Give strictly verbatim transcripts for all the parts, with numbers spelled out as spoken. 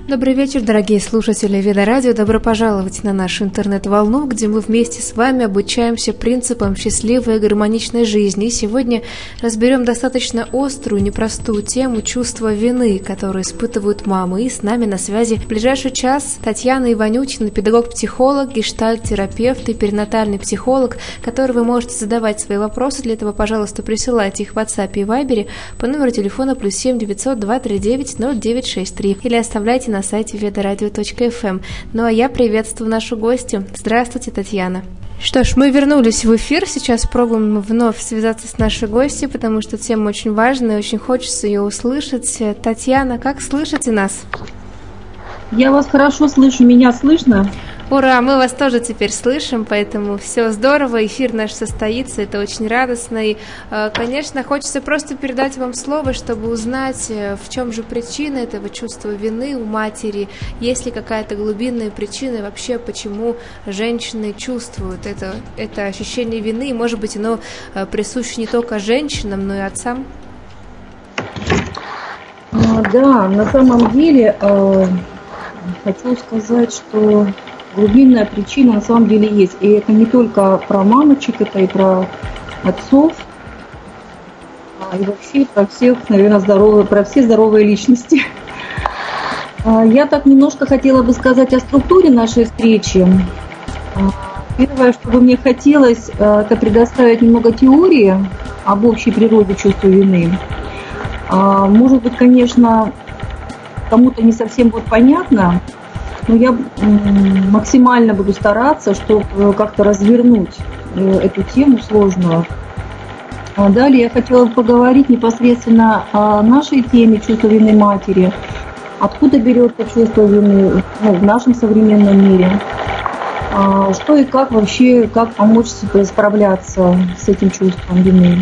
Добрый вечер, дорогие слушатели Веда Радио. Добро пожаловать на нашу интернет-волну, где мы вместе с вами обучаемся принципам счастливой и гармоничной жизни. И сегодня разберем достаточно острую, непростую тему чувства вины, которую испытывают мамы. И с нами на связи в ближайший час Татьяна Иванютина, педагог-психолог, гештальт-терапевт и перинатальный психолог, который вы можете задавать свои вопросы. Для этого, пожалуйста, присылайте их в WhatsApp и Viber по номеру телефона плюс семь девятьсот два тридцать девять ноль девять шестьдесят три или оставляйте на на сайте ведарадио точка эф эм. Ну а я приветствую нашу гостью. Здравствуйте, Татьяна. Что ж, мы вернулись в эфир. Сейчас пробуем вновь связаться с нашей гостьей, потому что тема очень важная, и очень хочется ее услышать. Татьяна, как слышите нас? Я вас хорошо слышу, меня слышно? Ура, мы вас тоже теперь слышим, поэтому все здорово, эфир наш состоится, это очень радостно. И, конечно, хочется просто передать вам слово, чтобы узнать, в чем же причина этого чувства вины у матери, есть ли какая-то глубинная причина, и вообще, почему женщины чувствуют это, это ощущение вины, и, может быть, оно присуще не только женщинам, но и отцам. Да, на самом деле хочу сказать, что глубинная причина на самом деле есть. И это не только про мамочек, это и про отцов, и вообще про всех, наверное, здоровые, про все здоровые личности. Я так немножко хотела бы сказать о структуре нашей встречи. Первое, что бы мне хотелось, это предоставить немного теории об общей природе чувства вины. Может быть, конечно, кому-то не совсем будет понятно, но я максимально буду стараться, чтобы как-то развернуть эту тему сложную. Далее я хотела бы поговорить непосредственно о нашей теме чувства вины матери. Откуда берется чувство вины, ну, в нашем современном мире. Что и как вообще, как помочь себе справляться с этим чувством вины.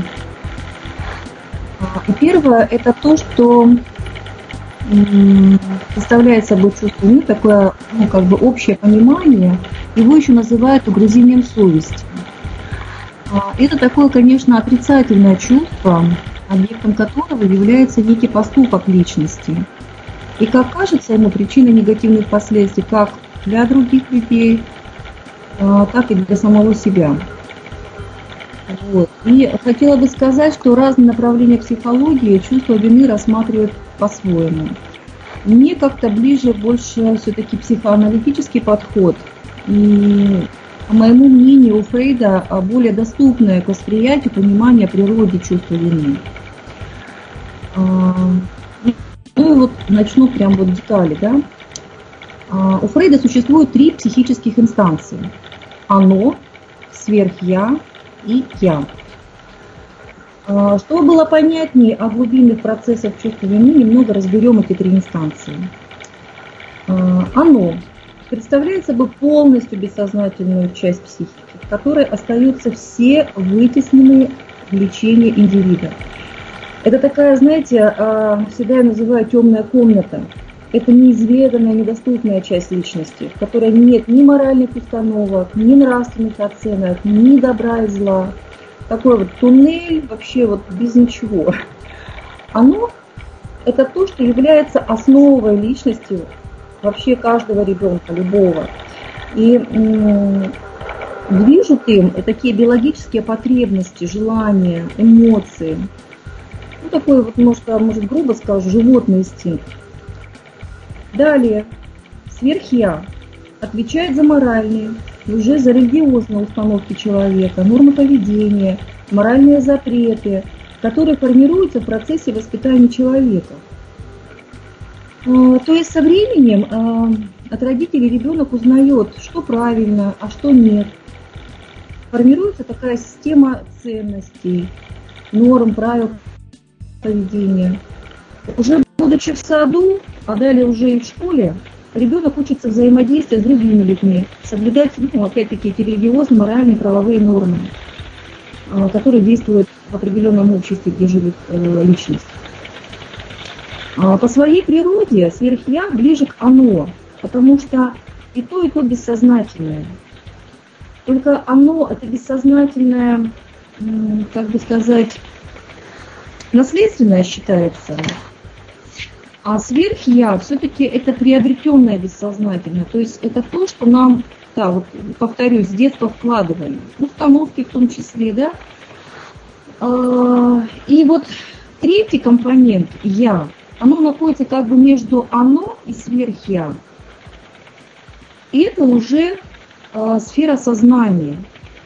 И первое – это то, что представляет собой чувство вины, такое, ну, как бы общее понимание, его еще называют угрызением совести. Это такое, конечно, отрицательное чувство, объектом которого является некий поступок личности. И, как кажется, ему причиной негативных последствий как для других людей, так и для самого себя. Вот. И хотела бы сказать, что разные направления психологии чувство вины рассматривают по-своему. Мне как-то ближе больше все-таки психоаналитический подход. И, по моему мнению, у Фрейда более доступное к восприятию понимание природы чувства вины. Ну и вот начну прям вот детали, да. У Фрейда существует три психических инстанции. Оно, сверхя и я. Чтобы было понятнее о глубинных процессах чувства вины, немного разберем эти три инстанции. Оно представляет собой полностью бессознательную часть психики, в которой остаются все вытесненные влечения индивида. Это такая, знаете, всегда я называю темная комната. Это неизведанная, недоступная часть личности, в которой нет ни моральных установок, ни нравственных оценок, ни добра и зла. Такой вот туннель вообще вот без ничего. Оно – это то, что является основой личности вообще каждого ребенка, любого. И м- движут им такие биологические потребности, желания, эмоции. Ну, такой вот, может, может грубо скажу, животный инстинкт. Далее, сверхя отвечает за моральные и уже за религиозные установки человека, нормы поведения, моральные запреты, которые формируются в процессе воспитания человека. То есть со временем от родителей ребенок узнает, что правильно, а что нет. Формируется такая система ценностей, норм, правил поведения. Уже будучи в саду, а далее уже и в школе, ребенок учится взаимодействовать с другими людьми, соблюдать, ну, опять-таки, эти религиозные, моральные, правовые нормы, которые действуют в определенном обществе, где живет личность. По своей природе сверхя ближе к оно, потому что и то, и то бессознательное. Только оно, это бессознательное, как бы сказать, наследственное считается. А сверх-я все-таки это приобретенное бессознательное. То есть это то, что нам, да, вот повторюсь, с детства вкладывали. Установки в том числе, да. И вот третий компонент «я», оно находится как бы между «оно» и сверх-я. И это уже э, сфера сознания.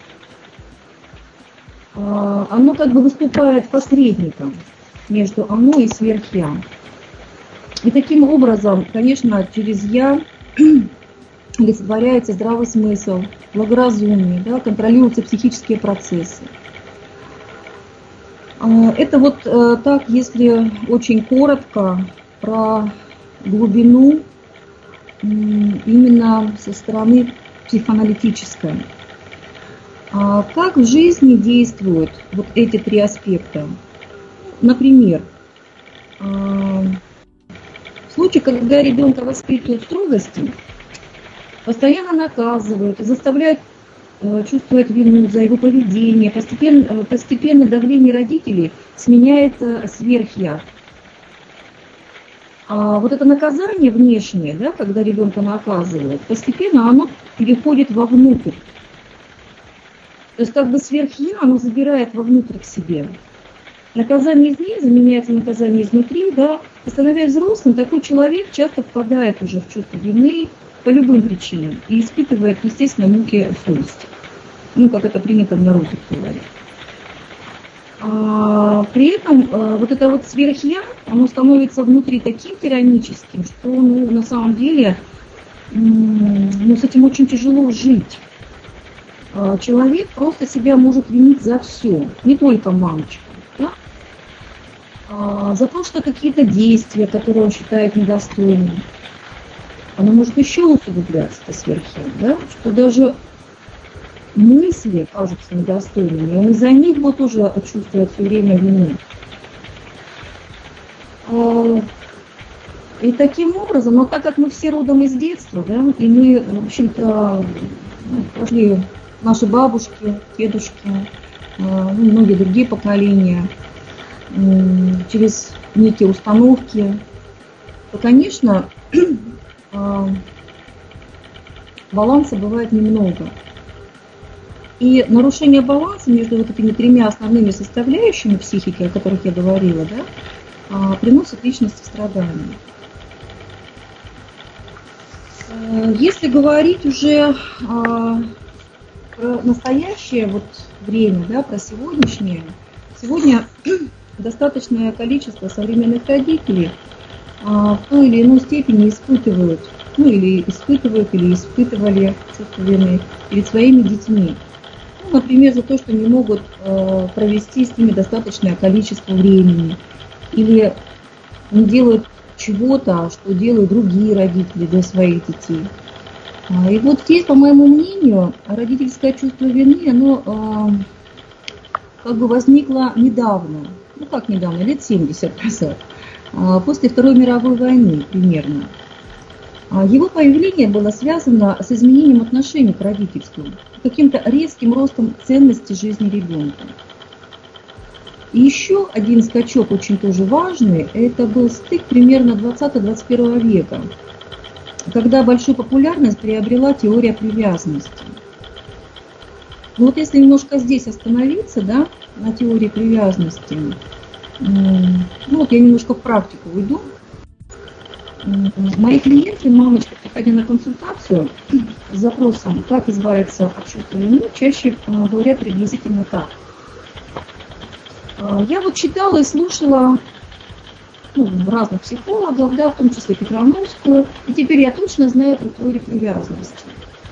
Э, оно как бы выступает посредником между «оно» и сверх-я. И таким образом, конечно, через «я» олицетворяется здравый смысл, благоразумие, да, контролируются психические процессы. Это вот так, если очень коротко, про глубину именно со стороны психоаналитической. Как в жизни действуют вот эти три аспекта? Например, в случае, когда ребенка воспитывают в строгости, постоянно наказывают, заставляют чувствовать вину за его поведение, постепенно, постепенно давление родителей сменяет сверх-я. А вот это наказание внешнее, да, когда ребенка наказывают, постепенно оно переходит вовнутрь. То есть как бы сверх-я оно забирает вовнутрь к себе. Наказание изнутри заменяется наказание изнутри, да. И становясь взрослым, такой человек часто впадает уже в чувство вины по любым причинам и испытывает, естественно, муки совести. Ну, как это принято в народе говорить. А, при этом а, вот это вот сверх-я, оно становится внутри таким тираническим, что ну, на самом деле ну, с этим очень тяжело жить. А, человек просто себя может винить за все, не только мамочка. Да? А, за то, что какие-то действия, которые он считает недостойными, оно может еще усугубляться, это сверх-я, да? Что даже мысли кажутся недостойными, он из-за них вот тоже чувствует все время вину. И таким образом, но так как мы все родом из детства, да, и мы, в общем-то, ну, прошли наши бабушки, дедушки, ну, многие другие поколения, через некие установки, то, конечно, баланса бывает немного. И нарушение баланса между вот этими тремя основными составляющими психики, о которых я говорила, да, приносит личности страдания. Если говорить уже про настоящее вот время, да, про сегодняшнее, сегодня достаточное количество современных родителей в той или иной степени испытывают, ну или испытывают, или испытывали чувство вины перед своими детьми. Ну, например, за то, что не могут э, провести с ними достаточное количество времени, или не делают чего-то, что делают другие родители для своих детей. И вот здесь, по моему мнению, родительское чувство вины, оно э, как бы возникло недавно, ну как недавно, лет семьдесят назад, э, после Второй мировой войны примерно. Его появление было связано с изменением отношений к родительству, каким-то резким ростом ценности жизни ребенка. И еще один скачок очень тоже важный, это был стык примерно двадцатого-двадцать первого века, когда большую популярность приобрела теория привязанности. Но вот если немножко здесь остановиться, да, на теории привязанности, ну вот я немножко в практику уйду. Мои клиенты, мамочки, приходя на консультацию с запросом, как избавиться от чувства вины, чаще говорят приблизительно так. Я вот читала и слушала ну, разных психологов, да, в том числе Петрановскую, и теперь я точно знаю про теорию привязанности.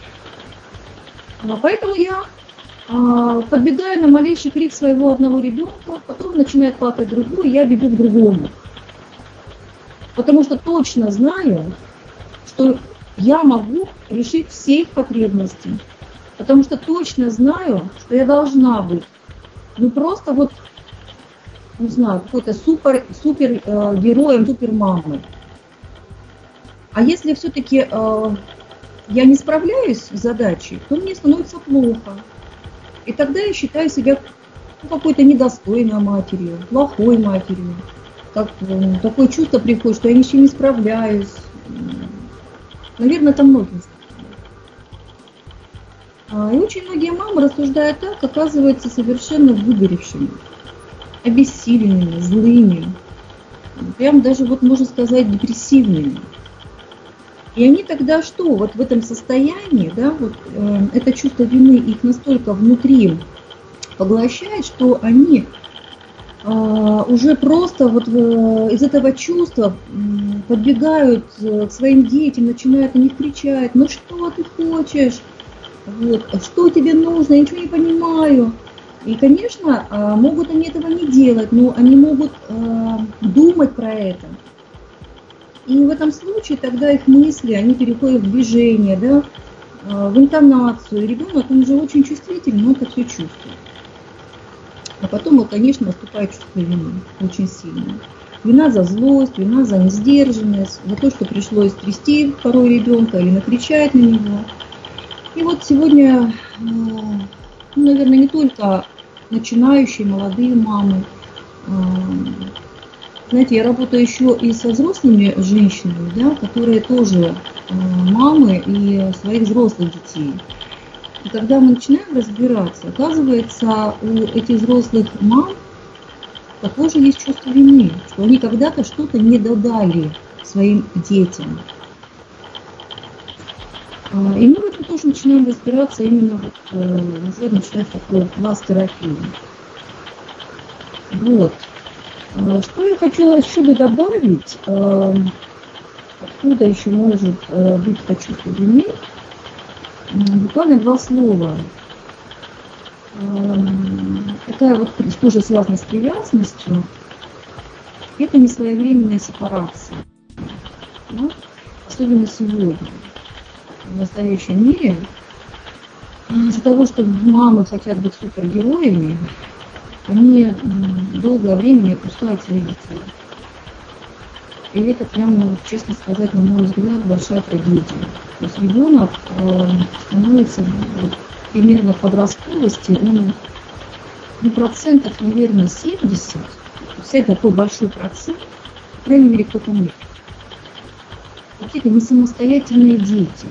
Поэтому я подбегаю на малейший крик своего одного ребенка, потом начинает плакать другой, и я бегу к другому. Потому что точно знаю, что я могу решить все их потребности. Потому что точно знаю, что я должна быть. Ну просто вот, не знаю, какой-то супер, супер э, героем, супер мамой. А если все-таки э, я не справляюсь с задачей, то мне становится плохо. И тогда я считаю себя ну, какой-то недостойной матерью, плохой матерью, как такое чувство приходит, что я ни с чем не справляюсь. Наверное, это многим. И очень многие мамы, рассуждая так, оказываются совершенно выгоревшими, обессиленными, злыми, прям даже, вот можно сказать, депрессивными. И они тогда что? Вот в этом состоянии, да, вот э, это чувство вины их настолько внутри поглощает, что они э, уже просто вот э, из этого чувства э, подбегают э, к своим детям, начинают на них кричать: ну что ты хочешь? Вот, что тебе нужно? Я ничего не понимаю. И, конечно, э, могут они этого не делать, но они могут э, думать про это. И в этом случае тогда их мысли, они переходят в движение, да, в интонацию. И ребенок, он уже очень чувствительный, он это все чувствует. А потом, вот, конечно, наступает чувство вины очень сильно. Вина за злость, вина за несдержанность, за то, что пришлось трясти порой ребенка или накричать на него. И вот сегодня, ну, наверное, не только начинающие молодые мамы, знаете, я работаю еще и со взрослыми женщинами, да, которые тоже э, мамы и своих взрослых детей. И когда мы начинаем разбираться, оказывается, у этих взрослых мам также есть чувство вины, что они когда-то что-то не додали своим детям. И мы в этом тоже начинаем разбираться, именно вот, э, уже начинается такой класс терапии. Вот. Что я хочу еще добавить, откуда еще может быть это чувство вины, буквально два слова. Это вот тоже связано с привязанностью, это несвоевременная сепарация. Да? Особенно сегодня, в настоящем мире, из-за того, что мамы хотят быть супергероями, они долгое время не отпускают своих детей. И это прямо, честно сказать, на мой взгляд, большая трагедия. То есть ребенок э, становится вот, примерно в подростковости, он ну, процентов, наверное, семьдесят, все такой большой процент, по крайней мере, кто-то нет. Какие-то не самостоятельные дети.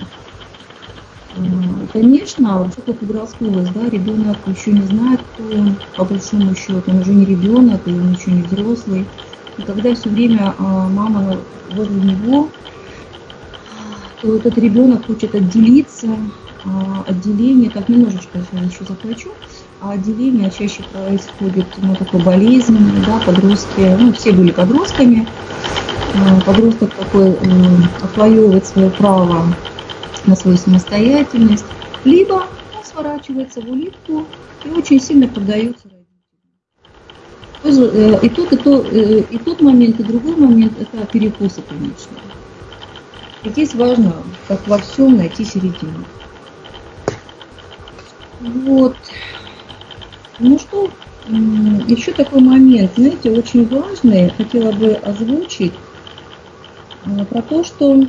Конечно, вот такая подростковость, да, ребенок еще не знает, кто он, по большому счету, он уже не ребенок, и он еще не взрослый. И когда все время а, мама возле него, то этот ребенок хочет отделиться, а, отделение, так немножечко я еще захвачу, а отделение чаще происходит, ну, такое болезненное, да, подростки, ну, все были подростками, а, подросток такой м, отвоевывает свое право на свою самостоятельность, либо он сворачивается в улитку и очень сильно поддается родителям. И тот, и, тот, и тот момент, и другой момент – это перекусы, конечно. И здесь важно, как во всем, найти середину. Вот. Ну что, еще такой момент, знаете, очень важный, хотела бы озвучить, про то, что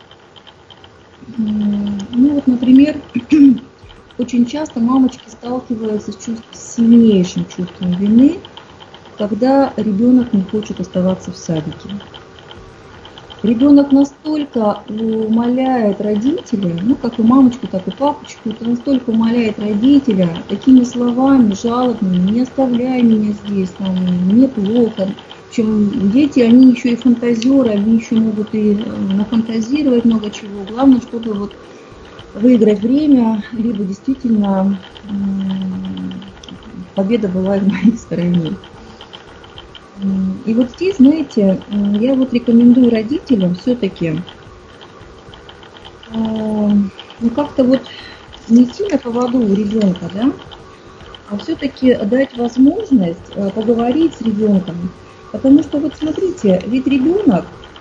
ну вот, например, очень часто мамочки сталкиваются с, чувств, с сильнейшим чувством вины, когда ребенок не хочет оставаться в садике. Ребенок настолько умоляет родителя, ну как и мамочку, так и папочку, это настолько умоляет родителя такими словами жалобными: не оставляй меня здесь, там, мне плохо. Причем дети, они еще и фантазеры, они еще могут и нафантазировать много чего. Главное, чтобы вот выиграть время, либо действительно победа была в моей стороне. И вот здесь, знаете, я вот рекомендую родителям все-таки ну, как-то вот не идти на поводу у ребенка, да, а все-таки дать возможность поговорить с ребенком. Потому что вот смотрите, ведь ребенок,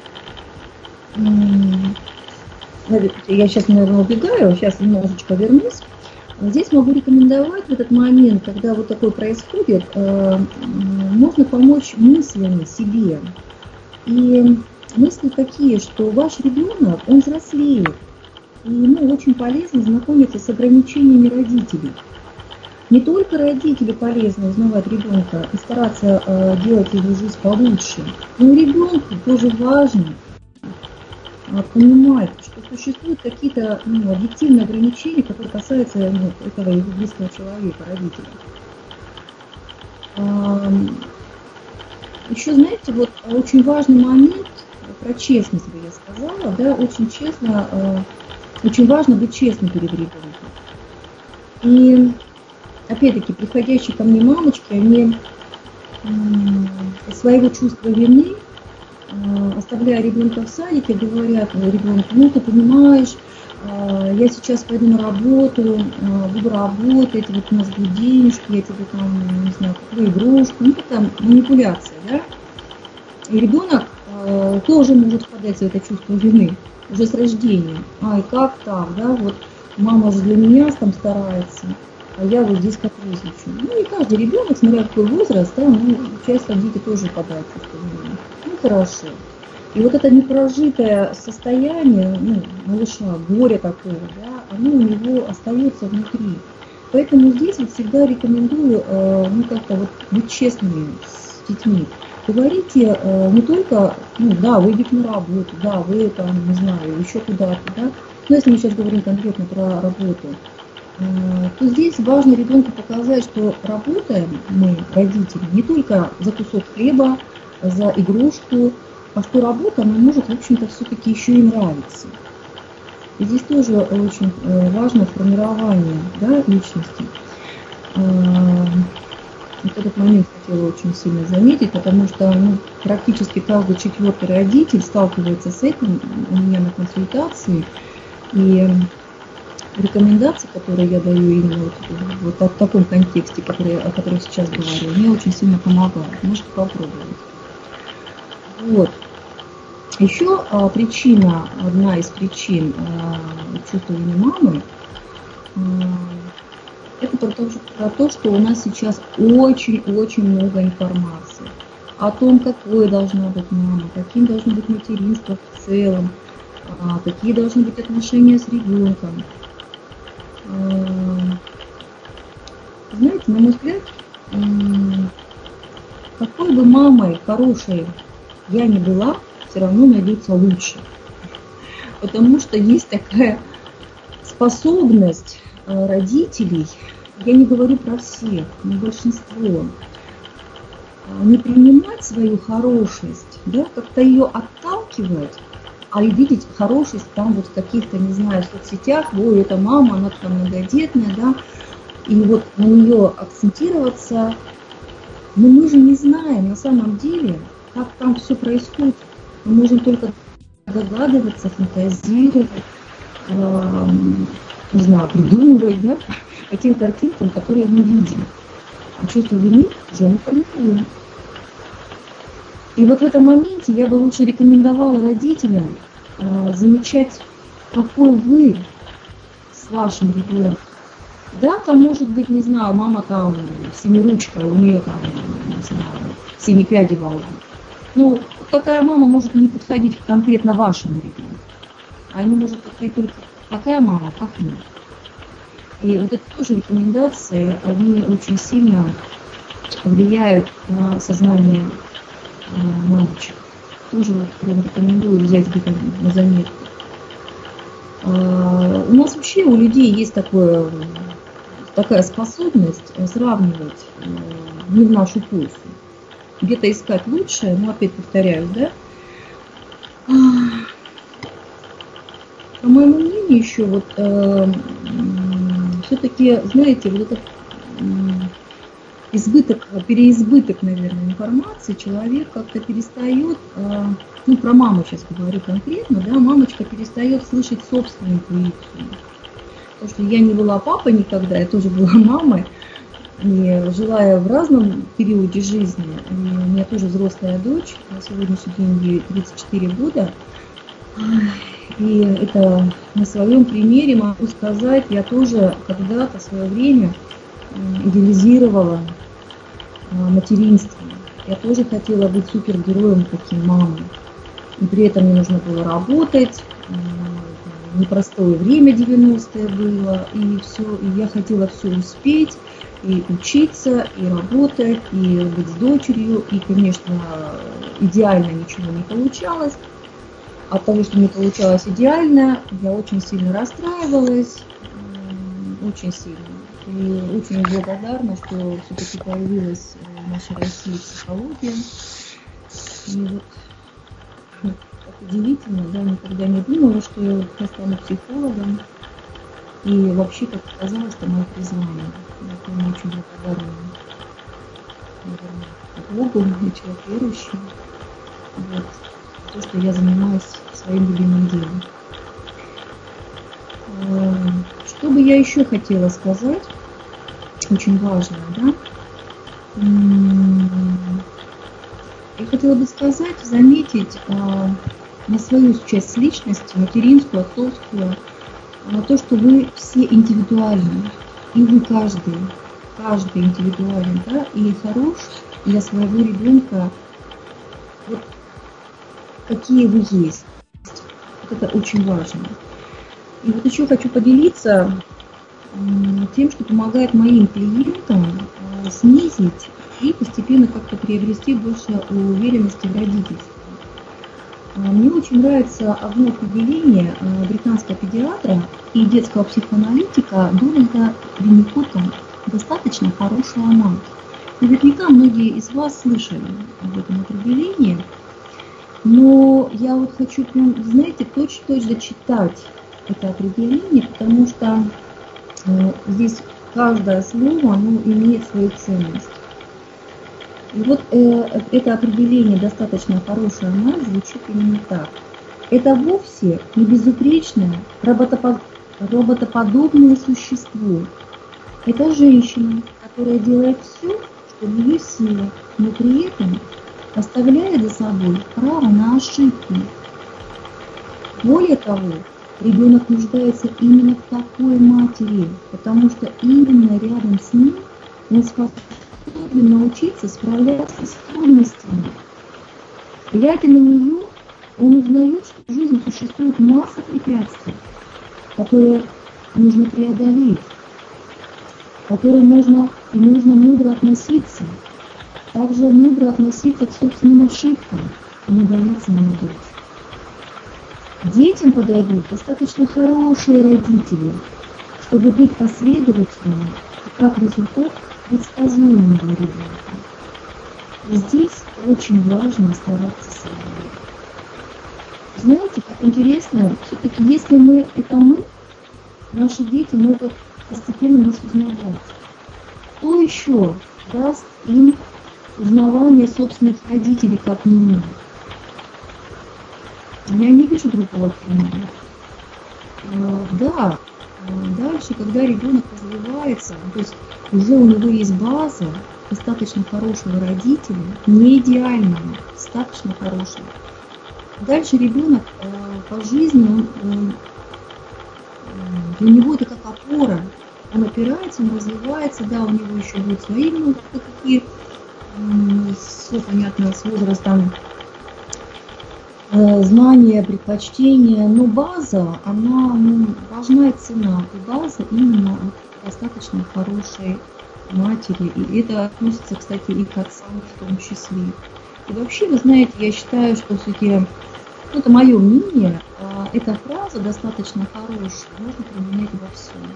я сейчас, наверное, убегаю, сейчас немножечко вернусь. Здесь могу рекомендовать в этот момент, когда вот такое происходит, можно помочь мыслями себе. И мысли такие, что ваш ребенок, он взрослеет, и ему очень полезно знакомиться с ограничениями родителей. Не только родителю полезно узнавать ребенка и стараться э, делать его жизнь получше, но и ребенку тоже важно э, понимать, что существуют какие-то ну, объективные ограничения, которые касаются ну, этого его близкого человека, родителя. Э, еще, знаете, вот очень важный момент, про честность бы я сказала, да, очень честно, э, очень важно быть честным перед ребенком. И опять-таки, приходящие ко мне мамочки, они из своего чувства вины, оставляя ребенка в садике, говорят ребенку: ну ты понимаешь, я сейчас пойду на работу, буду работать, вот у нас будут денежки, я тебе там, не знаю, куплю игрушку, ну там манипуляция, да? И ребенок тоже может впадать в это чувство вины уже с рождения. Ай, как так, да, вот мама же для меня там старается, а я вот здесь капризничаю. Ну, и каждый ребенок, смотря какой возраст, да, ну, часть родителей тоже впадает в чувство вины. Ну, хорошо. И вот это непрожитое состояние, ну, малыша, горе такого, да, оно у него остается внутри. Поэтому здесь вот всегда рекомендую, э, ну, как-то вот быть честными с детьми. Говорите э, не только, ну, да, вы идете на работу, да, вы там, не знаю, еще куда-то, да. Но если мы сейчас говорим конкретно про работу, то здесь важно ребенку показать, что работаем мы, родители, не только за кусок хлеба, за игрушку, а что работа нам может, в общем-то, все-таки еще и нравиться. И здесь тоже очень важно формирование, да, личности. Вот этот момент хотела очень сильно заметить, потому что ну, практически каждый четвертый родитель сталкивается с этим у меня на консультации. И рекомендации, которые я даю именно вот, вот в таком контексте, который, о котором сейчас говорю, мне очень сильно помогают. Можете попробовать. Вот. Еще а, причина, одна из причин а, чувства вины мамы, а, это про то, про то, что у нас сейчас очень-очень много информации о том, какой должна быть мама, каким должно быть материнство в целом, а, какие должны быть отношения с ребенком. Знаете, на мой взгляд, какой бы мамой хорошей я ни была, все равно найдется лучше. Потому что есть такая способность родителей, я не говорю про всех, но большинство, не принимать свою хорошесть, да, как-то ее отталкивать, а и видеть хорошесть там вот в каких-то, не знаю, соцсетях, ой, это мама, она там многодетная, да, и вот на нее акцентироваться. Но мы же не знаем на самом деле, как там все происходит. Мы можем только догадываться, фантазировать, э, не знаю, придумывать, да, по тем картинкам, которые мы видим. А чувство вины уже не формируем. И вот в этом моменте я бы лучше рекомендовала родителям э, замечать, какой вы с вашим ребенком. Да, там может быть, не знаю, мама там семиручка, у нее там, не знаю, семи пядей во лбу. Ну, какая мама может не подходить конкретно вашему ребенку? А не может подходить только какая мама, как нет. И вот это тоже рекомендации, они очень сильно влияют на сознание мамочек. Тоже прям рекомендую взять где-то на заметку. У нас вообще у людей есть такое, такая способность сравнивать не в нашу пользу. Где-то искать лучшее, но опять повторяю, да? По моему мнению еще вот э, все-таки, знаете, вот этот избыток, переизбыток, наверное, информации, человек как-то перестает, ну, про маму сейчас говорю конкретно, да, мамочка перестает слышать собственную интуицию. Потому что я не была папой никогда, я тоже была мамой, и жила я в разном периоде жизни. И у меня тоже взрослая дочь, на сегодняшний день ей тридцать четыре года. И это на своем примере могу сказать, я тоже когда-то в свое время идеализировала материнство. Я тоже хотела быть супергероем, таким мамой. И при этом мне нужно было работать, непростое время девяностые было, и все, и я хотела все успеть, и учиться, и работать, и быть с дочерью, и, конечно, идеально ничего не получалось. От того, что не получалось идеально, я очень сильно расстраивалась, очень сильно. И очень благодарна, что все-таки появилась в нашей России психология. И вот, ну, так удивительно, да, никогда не думала, что я стану психологом. И вообще, как оказалось, это мое призвание. Я прям очень благодарна, наверное, Богу, я человек верующий. Вот. То, что я занимаюсь своим любимым делом. Что бы я еще хотела сказать, очень важно, да? Я хотела бы сказать, заметить на свою часть личности, материнскую, отцовскую, на то, что вы все индивидуальны, и вы каждый, каждый индивидуален, да, и хорош для своего ребенка, вот какие вы есть. Вот это очень важно. И вот еще хочу поделиться тем, что помогает моим клиентам снизить и постепенно как-то приобрести больше уверенности в родительстве. Мне очень нравится одно определение британского педиатра и детского психоаналитика Дональда Винникота «достаточно хорошая мать». Наверняка многие из вас слышали об этом определении, но я вот хочу, прям, знаете, точно-точно зачитать это определение, потому что э, здесь каждое слово, оно имеет свою ценность. И вот э, это определение «достаточно хорошая мать» звучит именно так. Это вовсе не безупречное, роботопо- роботоподобное существо. Это женщина, которая делает все, что в ее силах, но при этом оставляя за собой право на ошибки. Более того, ребенок нуждается именно в такой матери, потому что именно рядом с ним он способен научиться справляться с трудностями. Глядя на нее, он узнает, что в жизни существует масса препятствий, которые нужно преодолеть, к которым нужно и нужно мудро относиться. Также мудро относиться к собственным ошибкам и не бояться неудач. Детям подойдут достаточно хорошие родители, чтобы быть последовательными и как результат предсказуемым для ребенка. И здесь очень важно стараться собой. Знаете, как интересно, все-таки если мы это мы, наши дети могут постепенно нас узнавать. Кто еще даст им узнавание собственных родителей как минимум? Я не вижу другого примера. Да, дальше, когда ребенок развивается, то есть уже у него есть база достаточно хорошего родителя, не идеального, достаточно хорошего. Дальше ребенок по жизни, он, он, для него это как опора. Он опирается, он развивается, да, у него еще будут свои, ну, такие, все понятно, с возрастом, знания, предпочтения, но база, она, ну, важна и цена, и база именно от достаточно хорошей матери, и это относится, кстати, и к отцам в том числе. И вообще, вы знаете, я считаю, что все-таки, ну, это мое мнение, эта фраза достаточно хорошая, можно применять во всем.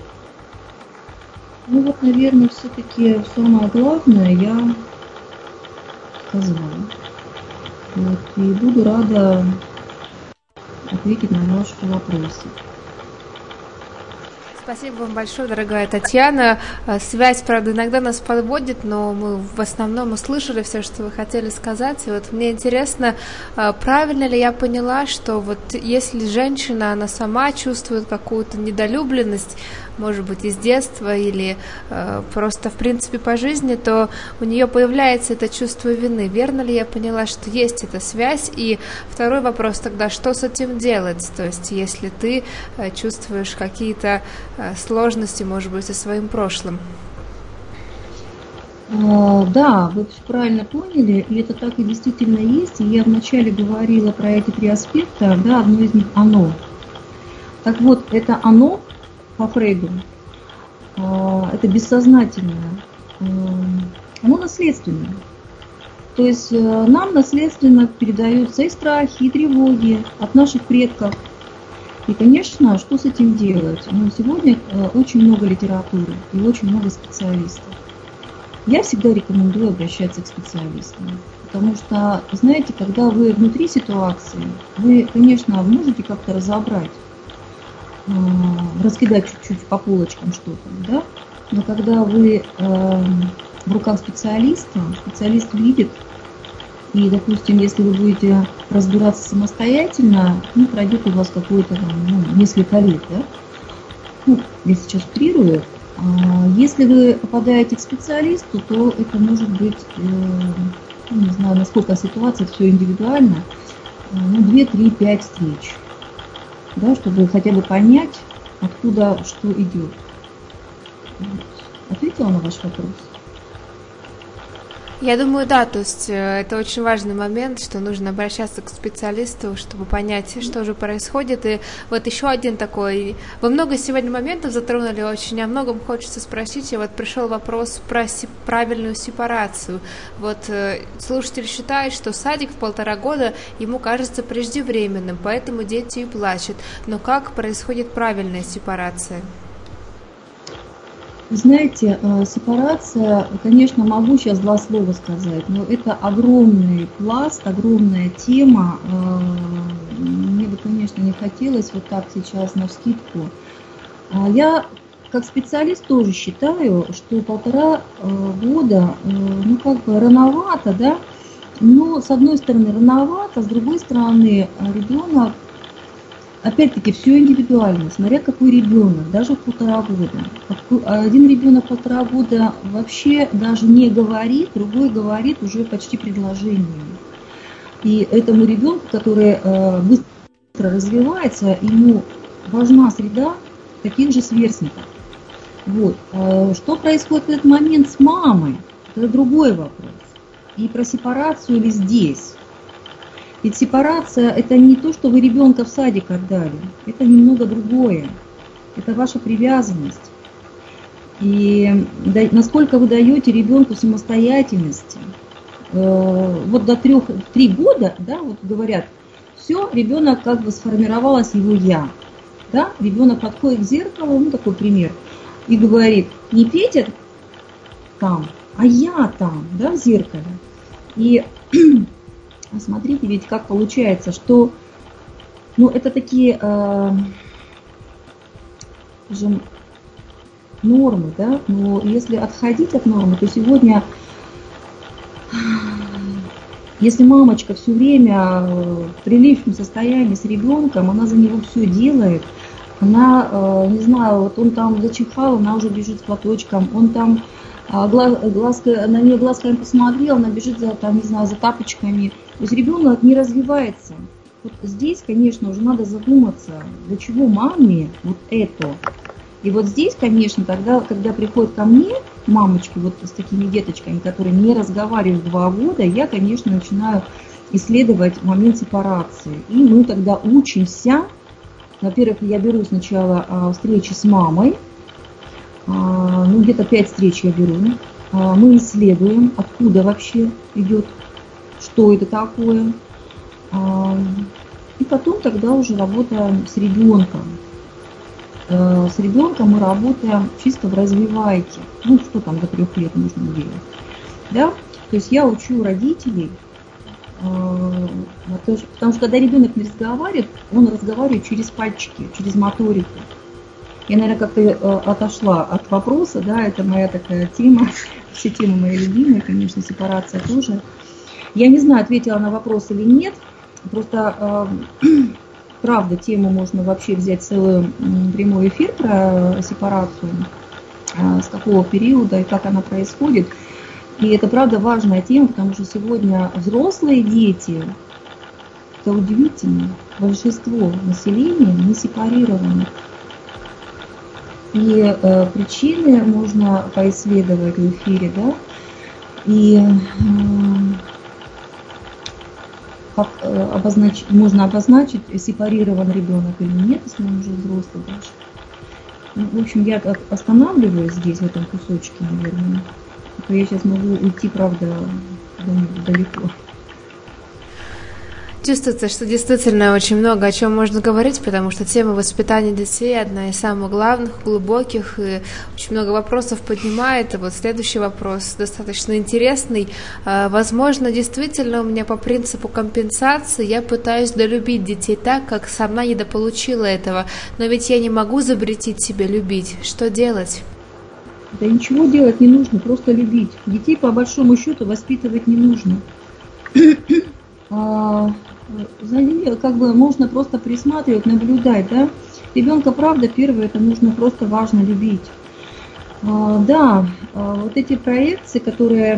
Ну вот, наверное, все-таки самое главное я сказала. Вот, и буду рада ответить на ваши вопросы. Спасибо вам большое, дорогая Татьяна. Связь, правда, иногда нас подводит, но мы в основном услышали все, что вы хотели сказать. И вот мне интересно, правильно ли я поняла, что вот если женщина, она сама чувствует какую-то недолюбленность, может быть, из детства или э, просто, в принципе, по жизни, то у нее появляется это чувство вины. Верно ли я поняла, что есть эта связь? И второй вопрос тогда, что с этим делать? То есть, если ты э, чувствуешь какие-то э, сложности, может быть, со своим прошлым. Да, вы все правильно поняли, и это так и действительно есть. И я вначале говорила про эти три аспекта, да, одно из них оно. Так вот, это оно по Фрейду, это бессознательное, оно наследственное. То есть нам наследственно передаются и страхи, и тревоги от наших предков. И, конечно, что с этим делать? Ну, сегодня очень много литературы и очень много специалистов. Я всегда рекомендую обращаться к специалистам. Потому что, знаете, когда вы внутри ситуации, вы, конечно, можете как-то разобрать, раскидать чуть-чуть по полочкам что-то, да? Но когда вы в руках специалиста, специалист видит, и, допустим, если вы будете разбираться самостоятельно, ну, пройдет у вас какое-то ну, несколько лет, да? Ну, я сейчас утрирую. Если вы попадаете к специалисту, то это может быть, ну, не знаю, насколько ситуация, все индивидуально, ну, две, три, пять встреч, да, чтобы хотя бы понять, откуда что идет. Вот. Ответила на ваш вопрос? Я думаю, да, то есть это очень важный момент, что нужно обращаться к специалисту, чтобы понять, что же происходит. И вот еще один такой, вы много сегодня моментов затронули очень, о многом хочется спросить, и вот пришел вопрос про си- правильную сепарацию. Вот слушатель считает, что садик в полтора года ему кажется преждевременным, поэтому дети и плачут. Но как происходит правильная сепарация? Знаете, сепарация, конечно, могу сейчас два слова сказать, но это огромный пласт, огромная тема. Мне бы, конечно, не хотелось вот так сейчас навскидку. Я как специалист тоже считаю, что полтора года, ну как бы рановато, да, но с одной стороны рановато, с другой стороны ребенок, опять-таки, все индивидуально, смотря какой ребенок, даже в полтора года. Один ребенок полтора года вообще даже не говорит, другой говорит уже почти предложениями. И этому ребенку, который быстро развивается, ему важна среда таких же сверстников. Вот. Что происходит в этот момент с мамой? Это другой вопрос. И про сепарацию ли здесь? Ведь сепарация – это не то, что вы ребенка в садик отдали, это немного другое. Это ваша привязанность. И насколько вы даете ребенку самостоятельности. Вот до трех, три года, да, вот говорят, все, ребенок как бы сформировалось его «я». Да? Ребенок подходит к зеркалу, ну такой пример, и говорит, не Петя там, а я там, да, в зеркале. И смотрите, ведь как получается, что, ну, это такие э, скажем, нормы, да, но если отходить от нормы, то сегодня, если мамочка все время в прилившем состоянии с ребенком, она за него все делает, она, э, не знаю, вот он там зачихал, она уже бежит с платочком, он там глаз, глазка, на нее глазками посмотрел, она бежит за, там, не знаю, за тапочками. То есть ребенок не развивается. Вот здесь, конечно, уже надо задуматься, для чего маме вот это. И вот здесь, конечно, тогда, когда приходят ко мне мамочки вот с такими деточками, которые не разговаривают два года, я, конечно, начинаю исследовать момент сепарации. И мы тогда учимся. Во-первых, я беру сначала а, встречи с мамой, а, ну где-то пять встреч я беру. А, мы исследуем, откуда вообще идет, что это такое. А, и потом тогда уже работаем с ребенком. А, с ребенком мы работаем чисто в развивайке. Ну что там до трех лет нужно делать. Да? То есть я учу родителей. Потому что когда ребенок не разговаривает, он разговаривает через пальчики, через моторику. Я, наверное, как-то отошла от вопроса, да, это моя такая тема, все темы мои любимые, конечно, сепарация тоже. Я не знаю, ответила на вопрос или нет, просто, правда, тему можно вообще взять целый прямой эфир про сепарацию, с какого периода и как она происходит. И это, правда, важная тема, потому что сегодня взрослые дети, это удивительно, большинство населения не сепарированы. И э, причины можно поисследовать в эфире, да. И э, как обознач... можно обозначить, сепарирован ребенок или нет, если он уже взрослый даже. Ну, в общем, я останавливаюсь здесь, в этом кусочке, наверное. А то я сейчас могу уйти, правда, далеко. Чувствуется, что действительно очень много о чем можно говорить, потому что тема воспитания детей одна из самых главных, глубоких, и очень много вопросов поднимает. И вот следующий вопрос достаточно интересный. Возможно, действительно у меня по принципу компенсации я пытаюсь долюбить детей так, как сама недополучила этого, но ведь я не могу запретить себе любить. Что делать? Да ничего делать не нужно, просто любить. Детей по большому счету воспитывать не нужно. За ними как бы можно просто присматривать, наблюдать, да. Ребенка, правда, первое, это нужно просто важно любить. Да, вот эти проекции, которые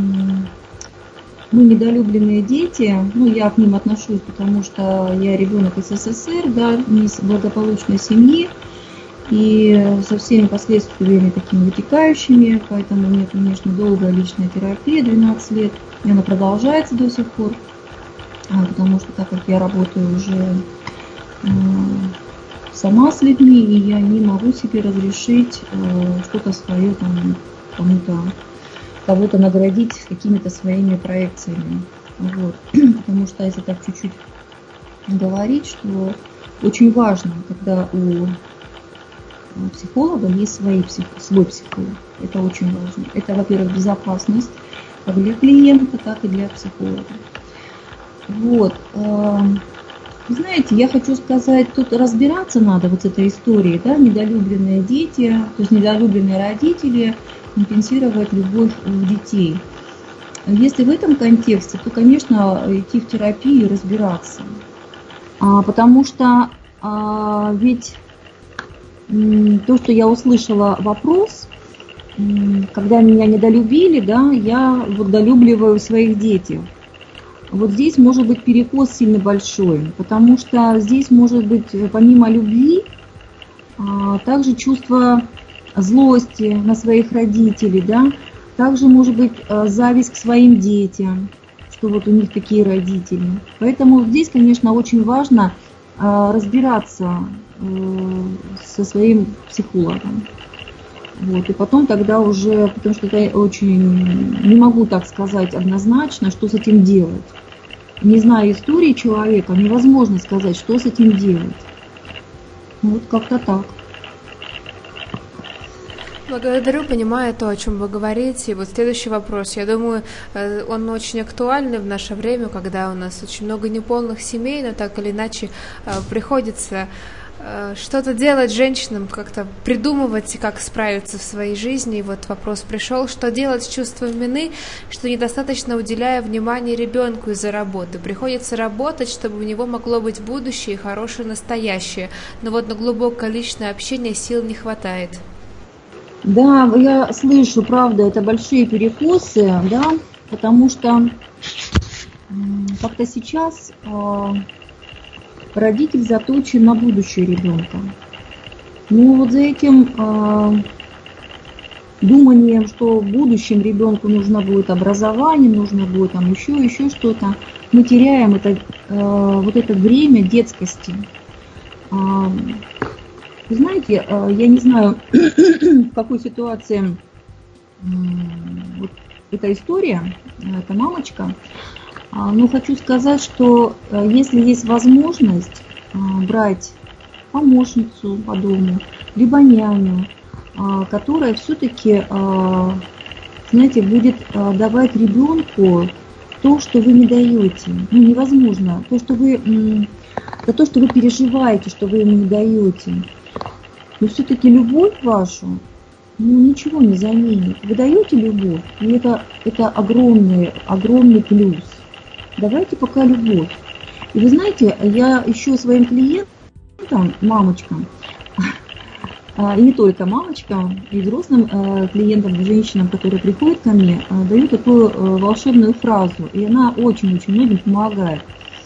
мы недолюбленные дети, ну я к ним отношусь, потому что я ребенок из СССР, да, не из благополучной семьи, и со всеми последствиями такими вытекающими, поэтому у меня, конечно, долгая личная терапия, двенадцать лет, и она продолжается до сих пор. Потому что так как я работаю уже э, сама с людьми, и я не могу себе разрешить э, что-то свое там кому-то, кого-то наградить какими-то своими проекциями. Вот. Потому что если так чуть-чуть говорить, что очень важно, когда у психолога есть свои псих... свой психолог. Это очень важно. Это, во-первых, безопасность как для клиента, так и для психолога. Вот, знаете, я хочу сказать, тут разбираться надо вот с этой историей, да, недолюбленные дети, то есть недолюбленные родители, компенсировать любовь у детей. Если в этом контексте, то, конечно, идти в терапию и разбираться, потому что ведь то, что я услышала вопрос, когда меня недолюбили, да, я вот долюбливаю своих детей. Вот здесь может быть перекос сильно большой, потому что здесь может быть помимо любви также чувство злости на своих родителей, да, также может быть зависть к своим детям, что вот у них такие родители. Поэтому здесь, конечно, очень важно разбираться со своим психологом. Вот, и потом тогда уже, потому что это очень, не могу так сказать однозначно, что с этим делать. Не зная истории человека, невозможно сказать, что с этим делать. Вот как-то так. Благодарю, понимаю то, о чем вы говорите. И вот следующий вопрос. Я думаю, он очень актуальный в наше время, когда у нас очень много неполных семей, но так или иначе приходится что-то делать женщинам, как-то придумывать, как справиться в своей жизни. И вот вопрос пришел, что делать с чувством вины, что недостаточно уделяя внимание ребенку из-за работы. Приходится работать, чтобы у него могло быть будущее и хорошее настоящее. Но вот на глубокое личное общение сил не хватает. Да, я слышу, правда, это большие перекосы, да, потому что как-то сейчас родитель заточен на будущее ребенка. Но вот за этим э, думанием, что в будущем ребенку нужно будет образование, нужно будет там еще, еще что-то, мы теряем это, э, вот это время детскости. Э, вы знаете, э, я не знаю, в какой ситуации э, вот эта история, эта мамочка. Но хочу сказать, что если есть возможность брать помощницу по дому, либо няню, которая все-таки, знаете, будет давать ребенку то, что вы не даете. Ну, невозможно. То, что вы, за то, что вы переживаете, что вы ему не даете. Но все-таки любовь вашу, ну, ничего не заменит. Вы даете любовь, и это, это огромный, огромный плюс. Давайте пока любовь. И вы знаете, я еще своим клиентам, мамочкам, и не только мамочкам, и взрослым клиентам, женщинам, которые приходят ко мне, даю такую волшебную фразу, и она очень-очень многим помогает.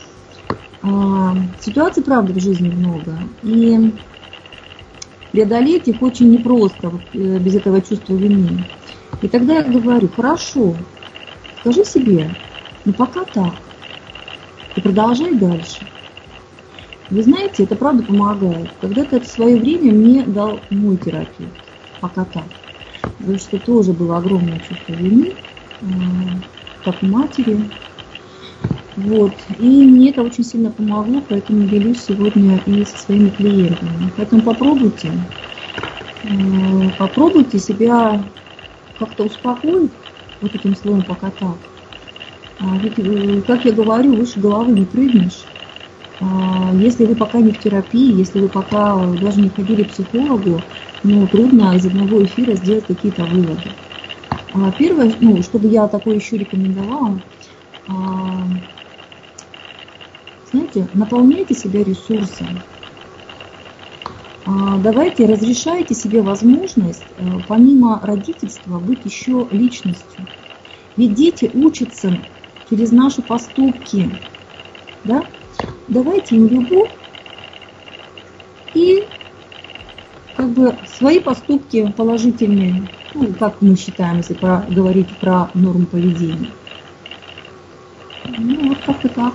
Ситуаций, правда, в жизни много, и преодолеть их очень непросто, вот, без этого чувства вины. И тогда я говорю, хорошо, скажи себе, ну пока так. и продолжай дальше. Вы знаете, это правда помогает. Когда-то это в свое время мне дал мой терапевт по котам. Потому что тоже было огромное чувство вины, как у матери. Вот. И мне это очень сильно помогло, поэтому делюсь сегодня и со своими клиентами. Поэтому попробуйте, попробуйте себя как-то успокоить вот этим словом по котам. Ведь, как я говорю, выше головы не прыгнешь. Если вы пока не в терапии, если вы пока даже не ходили к психологу, ну, трудно из одного эфира сделать какие-то выводы. Первое, ну, что бы я такое еще рекомендовала, знаете, наполняйте себя ресурсом. Давайте разрешайте себе возможность, помимо родительства, быть еще личностью. Ведь дети учатся через наши поступки. Да? Давайте им любовь и как бы свои поступки положительные, ну, как мы считаем, если про, говорить про норму поведения. Ну, вот как-то так.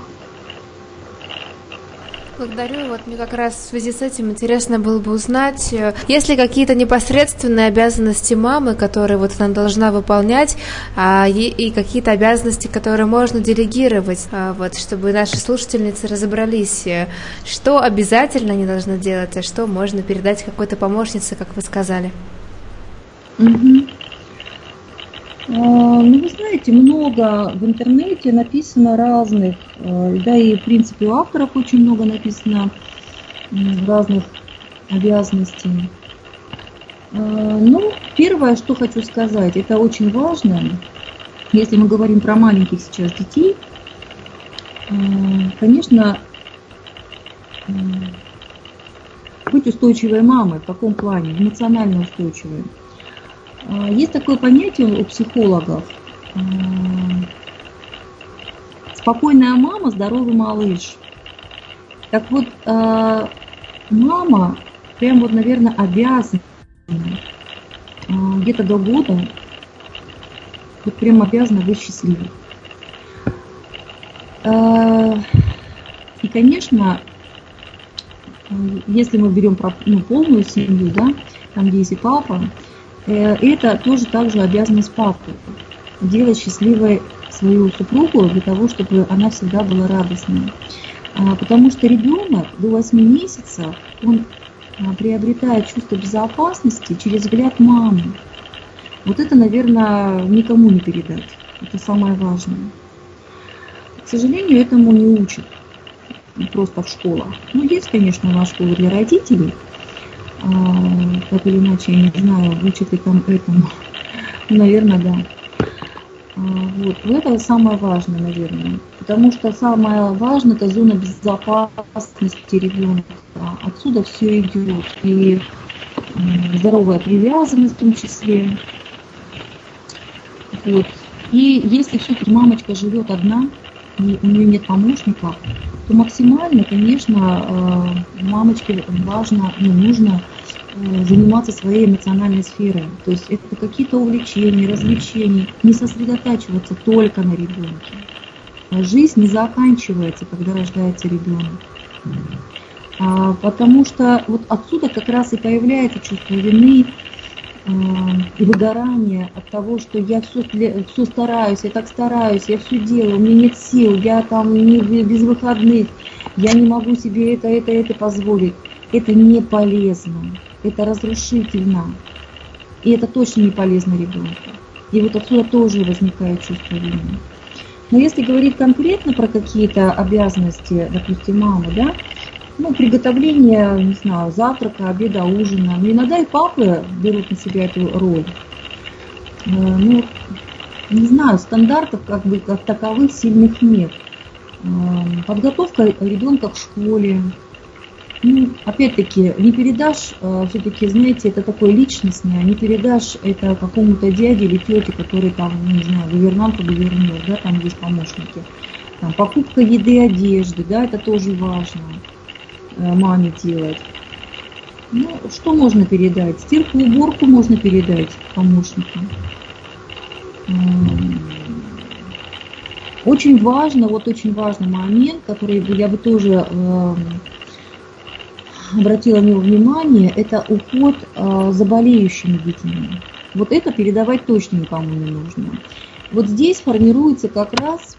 Благодарю. Вот мне как раз в связи с этим интересно было бы узнать, есть ли какие-то непосредственные обязанности мамы, которые вот она должна выполнять, а, и, и какие-то обязанности, которые можно делегировать, а, вот, чтобы наши слушательницы разобрались, что обязательно они должны делать, а что можно передать какой-то помощнице, как вы сказали. Угу. Ну, вы знаете, много в интернете написано разных, да и, в принципе, у авторов очень много написано разных обязанностей. Ну, первое, что хочу сказать, это очень важно, если мы говорим про маленьких сейчас детей, конечно, быть устойчивой мамой, в каком плане? Эмоционально устойчивой. Есть такое понятие у психологов. Спокойная мама, здоровый малыш. Так вот, мама прям вот, наверное, обязана где-то до года, вот прям обязана быть счастливой. И, конечно, если мы берем ну, полную семью, да, там, где есть и папа, это тоже также обязанность папы делать счастливой свою супругу для того, чтобы она всегда была радостной. Потому что ребенок до восьми месяцев, он приобретает чувство безопасности через взгляд мамы. Вот это, наверное, никому не передать. Это самое важное. К сожалению, этому не учат просто в школах. Ну, есть, конечно, у нас школы для родителей. Так или иначе, я не знаю, учат ли там этому. Наверное, да. Вот. Это самое важное, наверное. Потому что самое важное – это зона безопасности ребенка. Отсюда все идет. И здоровая привязанность в том числе. Вот. И если все-таки мамочка живет одна, и у нее нет помощников, то максимально, конечно, мамочке важно, ну, нужно заниматься своей эмоциональной сферой. То есть это какие-то увлечения, развлечения, не сосредотачиваться только на ребенке. Жизнь не заканчивается, когда рождается ребенок. А, потому что вот отсюда как раз и появляется чувство вины э, и выгорание от того, что я все, все стараюсь, я так стараюсь, я все делаю, у меня нет сил, я там не без выходных, я не могу себе это, это, это позволить. Это не полезно, это разрушительно, и это точно не полезно ребенку. И вот отсюда тоже возникает чувство вины. Но если говорить конкретно про какие-то обязанности, допустим, мамы, да, ну, приготовление, не знаю, завтрака, обеда, ужина, но иногда и папы берут на себя эту роль. Ну, не знаю, стандартов как бы как таковых сильных нет. Подготовка ребенка к школе. Ну, опять-таки, не передашь, все-таки, знаете, это такое личностное, не передашь это какому-то дяде или тете, который там, не знаю, гувернанту гувернер, да, там есть помощники. Там, покупка еды, одежды, да, это тоже важно маме делать. Ну, что можно передать? Стирку, уборку можно передать помощникам. Очень важно, вот очень важный момент, который я бы тоже э, обратила на него внимание, это уход э, за болеющими детьми. Вот это передавать точно никому не нужно. Вот здесь формируется как раз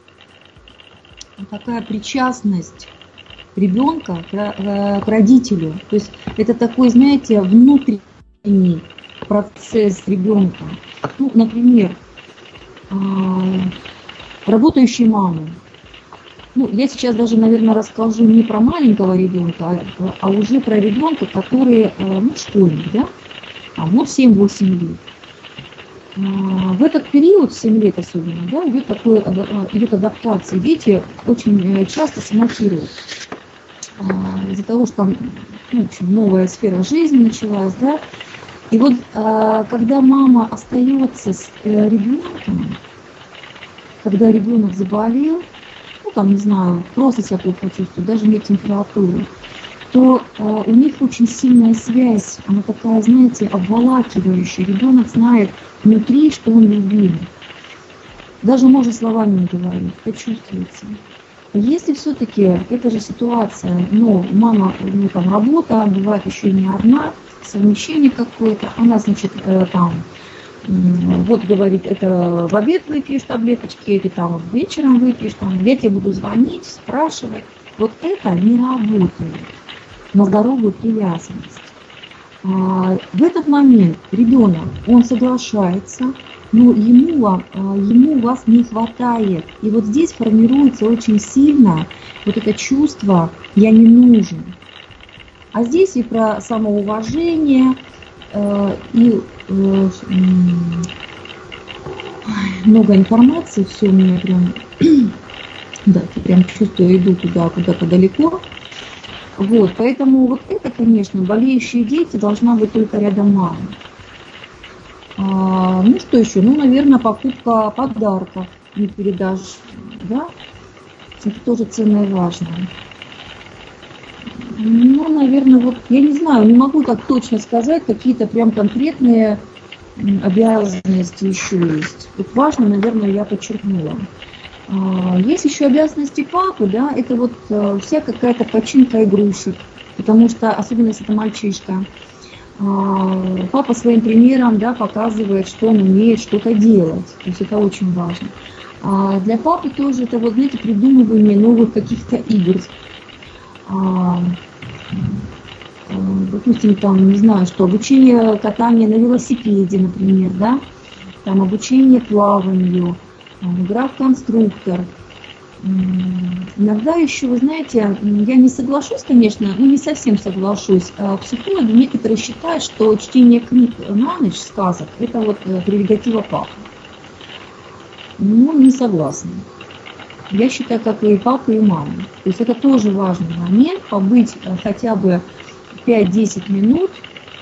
такая причастность ребенка к, к родителю. То есть это такой, знаете, внутренний процесс ребенка. Ну, например, э, работающие мамы. Ну, я сейчас даже, наверное, расскажу не про маленького ребенка, а, а уже про ребенка, который, ну, школьник, да, а вот семь-восемь лет. В этот период, семь лет особенно, да, идет, такое, идет адаптация. Дети очень часто самотируют. Из-за того, что там, ну, в общем, новая сфера жизни началась, да. И вот когда мама остается с ребенком, когда ребенок заболел, ну там, не знаю, просто себя плохо чувствует, даже нет температуры, то э, у них очень сильная связь, она такая, знаете, обволакивающая. Ребенок знает внутри, что он любим. Даже может словами не говорить, это чувствуется. Если все-таки эта же ситуация, ну, мама, у нее там работа, бывает еще и не одна, совмещение какое-то, она, значит, э, там, э, вот говорит, это в обед выпьешь таблеточки, или там вечером выпьешь, там, я тебе буду звонить, спрашивать. Вот это не работает на здоровую привязанность. А, в этот момент ребенок, он соглашается, но ему, ему вас не хватает. И вот здесь формируется очень сильно вот это чувство «я не нужен». А здесь и про самоуважение, э, и э, много информации, все у меня прям, да, прям чувствую, иду туда, куда-то далеко. Вот, поэтому вот это, конечно, болеющие дети, должна быть только рядом мама. А, ну что еще? Ну, наверное, покупка подарков не передашь, да? Это тоже ценно и важно. Ну, наверное, вот, я не знаю, не могу так точно сказать, какие-то прям конкретные обязанности еще есть. Тут важно, наверное, я подчеркнула. Есть еще обязанности папы, да, это вот вся какая-то починка игрушек, потому что, особенно если это мальчишка, папа своим примером, да, показывает, что он умеет что-то делать, то есть это очень важно. А для папы тоже это, вот, знаете, придумывание новых каких-то игр. А, допустим, там, не знаю, что, обучение катания на велосипеде, например, да, там обучение плаванию, игра в конструктор. Иногда еще, вы знаете, я не соглашусь, конечно, ну не совсем соглашусь. Психологи некоторые считают, что чтение книг на ночь, сказок, это вот прерогатива папы. Ну, не согласна. Я считаю, как и папа, и мама. То есть это тоже важный момент, побыть хотя бы пять-десять минут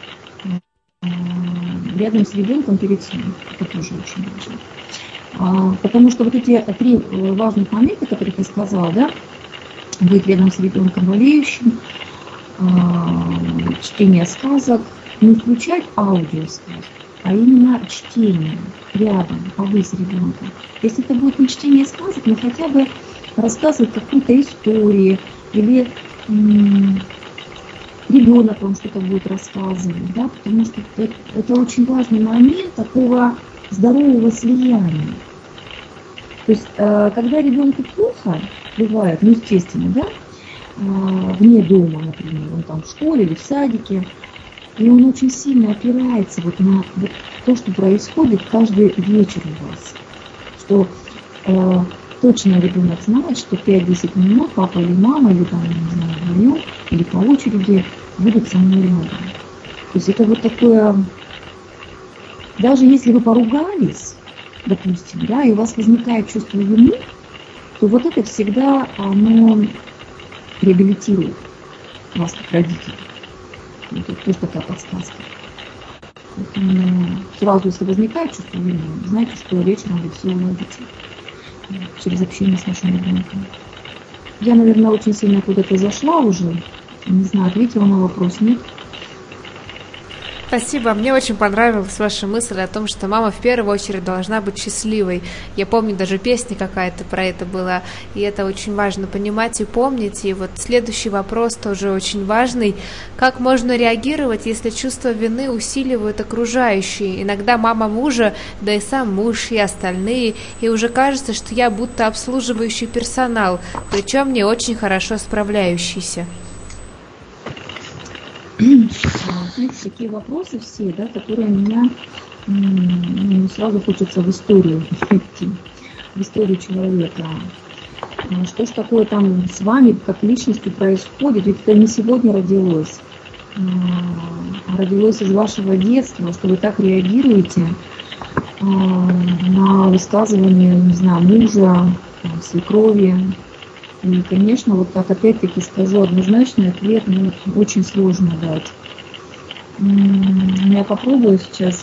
рядом с ребенком перед сном. Это тоже очень важно. Потому что вот эти три важных момента, которые я сказала, да, быть рядом с ребенком болеющим, чтение сказок, не включать аудиосказок, а именно чтение рядом, побыть с ребенком. Если это будет не чтение сказок, но хотя бы рассказывать какую-то историю, или м- ребенок вам что-то будет рассказывать, да, потому что это, это очень важный момент такого здорового слияния. То есть, э, когда ребенку плохо, бывает, ну, естественно, да, э, вне дома, например, он там в школе или в садике, и он очень сильно опирается вот на вот то, что происходит каждый вечер у вас. Что э, точно ребенок знает, что пять-десять минут папа или мама, или там, не знаю, вдвоем, или по очереди будут со мной рядом. То есть это вот такое, даже если вы поругались, допустим, да, и у вас возникает чувство вины, то вот это всегда оно реабилитирует вас как родителей. Это тоже такая подсказка. Поэтому сразу, если возникает чувство вины, знаете, что вечером вы все уладите через общение с вашим ребенком. Я, наверное, очень сильно куда-то зашла уже. Не знаю, ответила на вопрос, нет? Спасибо. Мне очень понравилась ваша мысль о том, что мама в первую очередь должна быть счастливой. Я помню, даже песня какая-то про это была, и это очень важно понимать и помнить. И вот следующий вопрос тоже очень важный. Как можно реагировать, если чувство вины усиливают окружающие? Иногда мама мужа, да и сам муж, и остальные, и уже кажется, что я будто обслуживающий персонал, причем не очень хорошо справляющийся. Знаете, такие вопросы все, да, которые меня ну, сразу хочется в историю идти, в историю человека. Что ж такое там с вами, как личностью происходит, ведь это не сегодня родилось, а родилось из вашего детства, что вы так реагируете на высказывания, не знаю, мужа, свекрови. И, конечно, вот так опять-таки скажу однозначный ответ, ну, очень сложно дать. Я попробую сейчас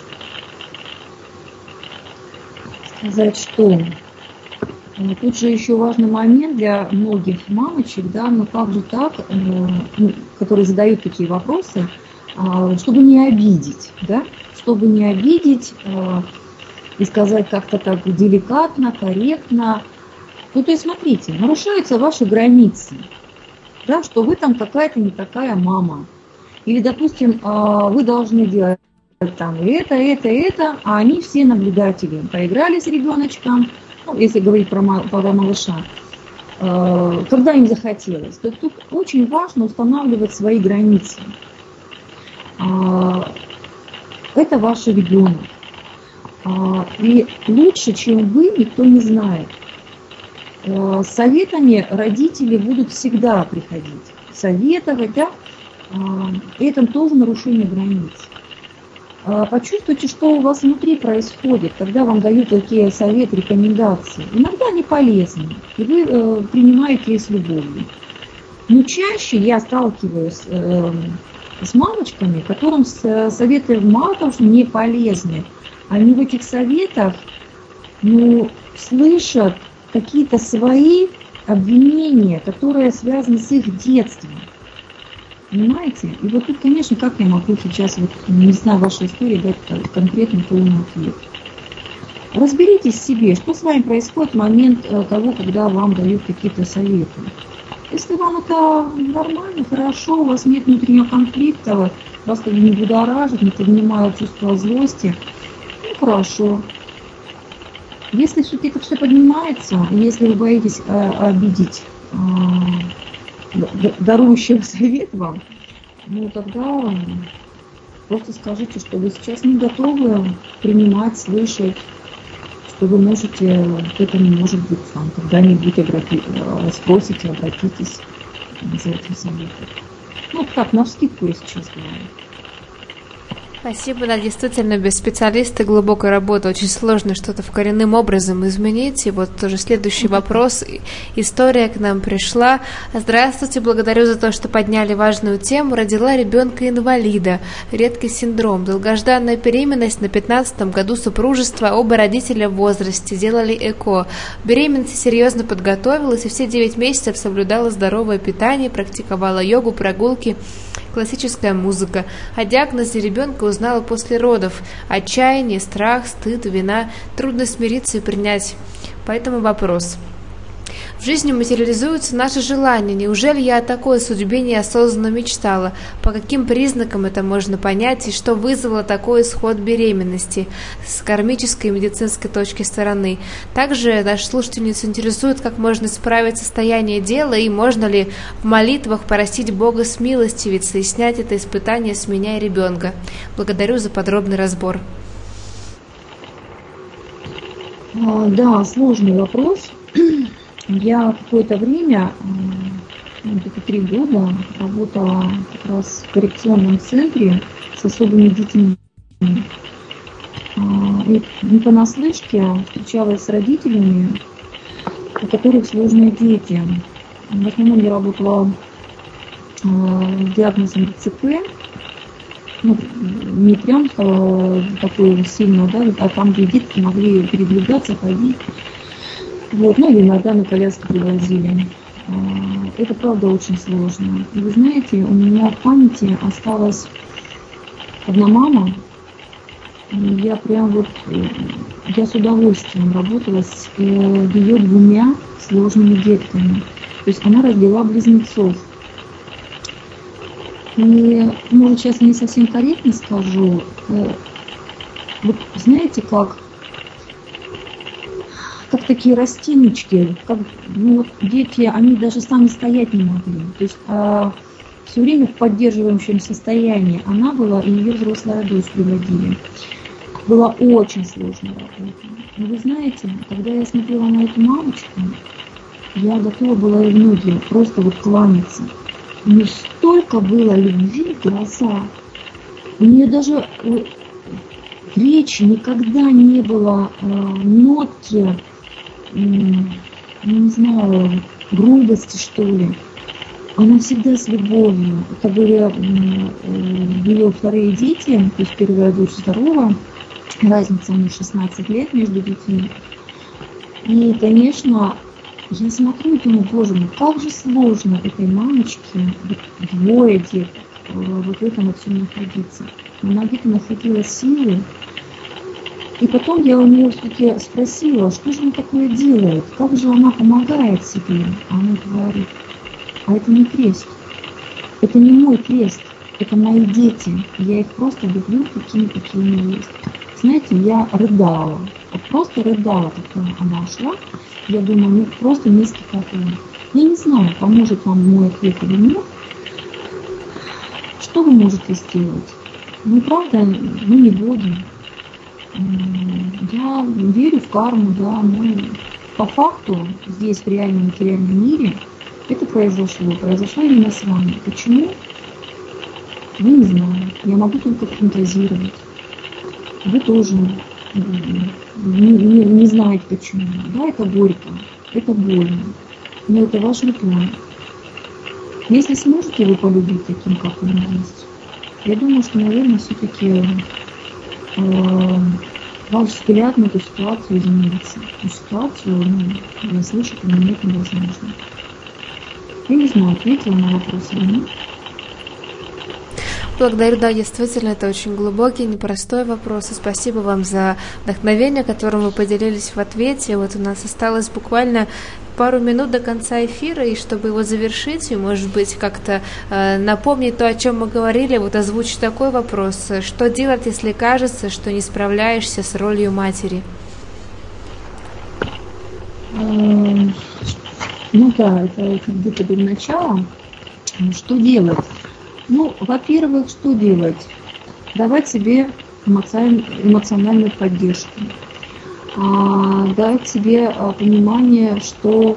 сказать, что тут же еще важный момент для многих мамочек, да, но как же так, ну, которые задают такие вопросы, чтобы не обидеть, да, чтобы не обидеть и сказать как-то так деликатно, корректно. Ну, то есть, смотрите, нарушаются ваши границы, да, что вы там какая-то не такая мама. Или, допустим, вы должны делать там это, это, это, а они все наблюдатели. Поиграли с ребеночком, ну, если говорить про, про малыша, когда им захотелось. То есть тут очень важно устанавливать свои границы. Это ваш ребенок. И лучше, чем вы, никто не знает. С советами родители будут всегда приходить, советовать, да, это тоже нарушение границ. Почувствуйте, что у вас внутри происходит, когда вам дают такие советы, рекомендации. Иногда они полезны, и вы принимаете их с любовью. Но чаще я сталкиваюсь с мамочками, которым советы мало того, что не полезны, они в этих советах, ну, слышат какие-то свои обвинения, которые связаны с их детством. Понимаете? И вот тут, конечно, как я могу сейчас, вот, не знаю, вашей истории, дать конкретный полный ответ. Разберитесь в себе, что с вами происходит в момент того, когда вам дают какие-то советы. Если вам это нормально, хорошо, у вас нет внутреннего конфликта, вас это не будоражит, не поднимает чувство злости, ну хорошо. Если все-таки это все поднимается, если вы боитесь э, обидеть э, дарующего совет вам, ну тогда просто скажите, что вы сейчас не готовы принимать, слышать, что вы можете, это не может быть вам когда-нибудь обрати, спросите, обратитесь за этим советом. Ну так, навскидку я сейчас говорю. Спасибо, да, действительно, без специалиста и глубокой работы очень сложно что-то в коренным образом изменить. И вот тоже следующий вопрос. История к нам пришла. Здравствуйте, благодарю за то, что подняли важную тему. Родила ребенка-инвалида, редкий синдром, долгожданная беременность на пятнадцатом году супружества, оба родителя в возрасте, делали ЭКО. Беременность серьезно подготовилась и все девять месяцев соблюдала здоровое питание, практиковала йогу, прогулки, классическая музыка. О диагнозе ребенка узнала после родов. Отчаяние, страх, стыд, вина. Трудно смириться и принять. Поэтому вопрос. В жизни материализуются наши желания. Неужели я о такой судьбе неосознанно мечтала? По каким признакам это можно понять? И что вызвало такой исход беременности с кармической и медицинской точки стороны? Также наша слушательница интересует, как можно исправить состояние дела и можно ли в молитвах просить Бога смилостивиться и снять это испытание с меня и ребенка. Благодарю за подробный разбор. Да, сложный вопрос. Я какое-то время, где-то три года, работала как раз в коррекционном центре с особыми детьми. И не понаслышке встречалась с родителями, у которых сложные дети. В основном я работала с диагнозом ДЦП, ну, не прям такой сильно, да, а там, где детки могли передвигаться, ходить. Вот, ну, или иногда на коляске привозили. Это, правда, очень сложно. И вы знаете, у меня в памяти осталось одна мама, и я прям вот, я с удовольствием работала с ее двумя сложными детками. То есть она родила близнецов. И, может, сейчас не совсем корректно скажу, вот знаете, как, как такие растиночки, как, ну, вот дети, они даже сами стоять не могли. То есть а, все время в поддерживающем состоянии она была, и ее взрослая дочь приводили. Была очень сложная работа. Но вы знаете, когда я смотрела на эту мамочку, я готова была ей в ноги просто вот кланяться. У нее столько было любви в глазах. У нее даже в речи никогда не было э, нотки, э, не знаю, грубости, что ли. Она всегда с любовью. Это были э, ее вторые дети, то есть первая дочь здорова, разница у них шестнадцать лет между детьми. И, конечно, я смотрю и думаю, боже мой, как же сложно этой мамочке, вот, двое деток, вот в этом вот всем находиться. Она где-то находила силы. И потом я у нее все-таки спросила, что же она такое делает, как же она помогает себе. Она говорит, а это не крест, это не мой крест, это мои дети. Я их просто люблю такими, какие они есть. Знаете, я рыдала, вот просто рыдала, когда она ушла. Я думаю, ну просто низкий поклон. Я не знаю, поможет вам мой ответ или нет. Что вы можете сделать? Ну, правда, мы не боги. Я верю в карму, да, но по факту здесь, в реальном материальном мире, это произошло. Произошло именно с вами. Почему? Я не знаю. Я могу только фантазировать. Вы тоже не, не, не знаете почему. Да, это горько, это больно, но это ваш ритуал. Если сможете вы полюбить таким, как он есть, я думаю, что, наверное, все-таки э, ваш взгляд на эту ситуацию изменится. Эту ситуацию, ну, я слышу, поменять невозможно. Я не знаю, ответила на вопрос или нет. Благодарю, да, действительно, это очень глубокий, непростой вопрос. И спасибо вам за вдохновение, которым вы поделились в ответе. Вот у нас осталось буквально пару минут до конца эфира, и чтобы его завершить, и, может быть, как-то э, напомнить то, о чем мы говорили, вот озвучить такой вопрос. Что делать, если кажется, что не справляешься с ролью матери? Ну да, это как будто бы начало. Что делать? Ну, во-первых, что делать? Давать себе эмоциональную поддержку. А, дать себе а, понимание, что,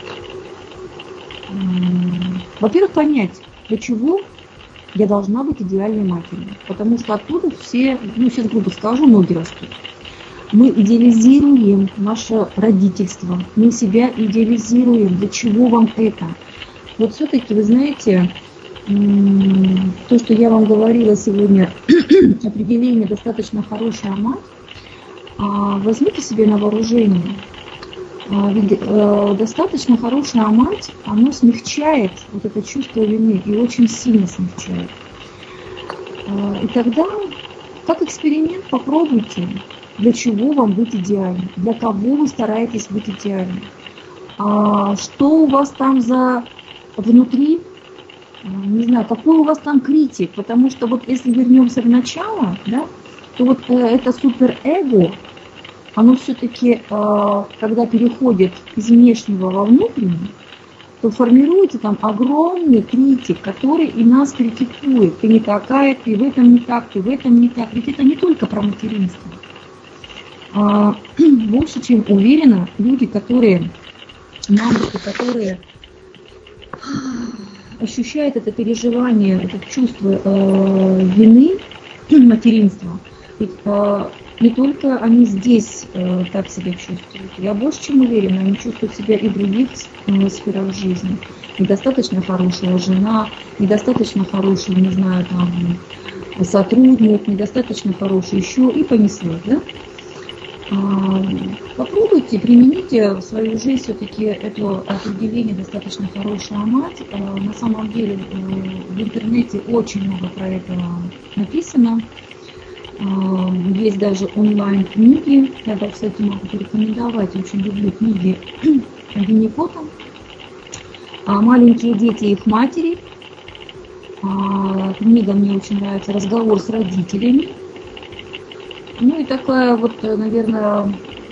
м- во-первых, понять, для чего я должна быть идеальной матерью. Потому что оттуда все, ну, сейчас грубо скажу, ноги растут. Мы идеализируем наше родительство, мы себя идеализируем. Для чего вам это? Вот все-таки, вы знаете, то, что я вам говорила сегодня, определение «достаточно хорошая мать», возьмите себе на вооружение. Ведь достаточно хорошая мать, оно смягчает вот это чувство вины и очень сильно смягчает. И тогда, как эксперимент, попробуйте, для чего вам быть идеальным, для кого вы стараетесь быть идеальным, что у вас там за внутри, не знаю, какой у вас там критик, потому что вот если вернемся в начало, да, то вот э, это суперэго, оно все-таки, э, когда переходит из внешнего во внутреннее, то формируется там огромный критик, который и нас критикует. Ты не такая, ты в этом не так, ты в этом не так. Ведь это не только про материнство. А, больше чем уверена, люди, которые, мамочки, которые ощущают это переживание, это чувство э, вины, материнства, ведь э, не только они здесь э, так себя чувствуют. Я больше чем уверена, они чувствуют себя и в других э, сферах жизни. Недостаточно хорошая жена, недостаточно хороший, не знаю, там, сотрудник, недостаточно хороший еще, и понеслось, да? Попробуйте, примените в свою жизнь все-таки это определение «достаточно хорошая мать». На самом деле в интернете очень много про это написано. Есть даже онлайн-книги. Я, кстати, могу порекомендовать. Очень люблю книги Винникота. «Маленькие дети и их матери». Книга мне очень нравится «Разговор с родителями». Ну и такая вот, наверное,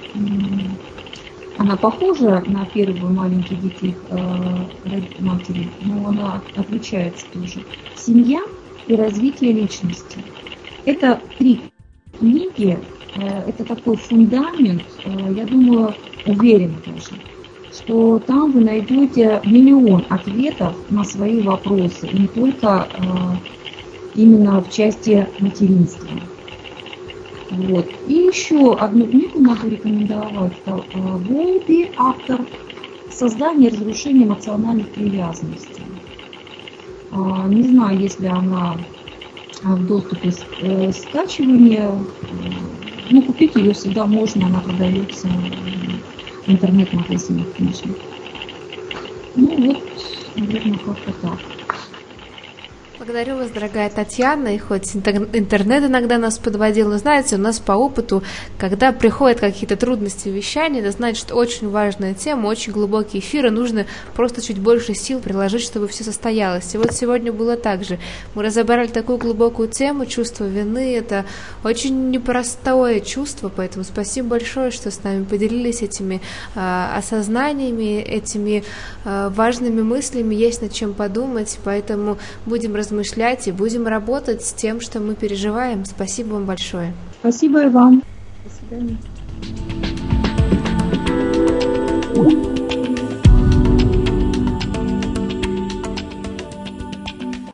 она похожа на первую «Маленьких детей матери», но она отличается тоже. «Семья и развитие личности». Это три книги, это такой фундамент, я думаю, уверена даже, что там вы найдете миллион ответов на свои вопросы, не только именно в части материнства. Вот. И еще одну книгу могу рекомендовать. Это Волби, автор «Создание и разрушение эмоциональных привязанностей». Не знаю, если она в доступе скачивания. Ну, купить ее всегда можно, она продается в интернет-магазинах книжных. Ну вот, наверное, как-то так. Благодарю вас, дорогая Татьяна, и хоть интернет иногда нас подводил, но знаете, у нас по опыту, когда приходят какие-то трудности в вещании, это значит, что очень важная тема, очень глубокий эфир, и нужно просто чуть больше сил приложить, чтобы все состоялось. И вот сегодня было так же. Мы разобрали такую глубокую тему, чувство вины, это очень непростое чувство, поэтому спасибо большое, что с нами поделились этими э, осознаниями, этими э, важными мыслями, есть над чем подумать, поэтому будем размышлять размышлять и будем работать с тем, что мы переживаем. Спасибо вам большое. Спасибо и вам. До свидания.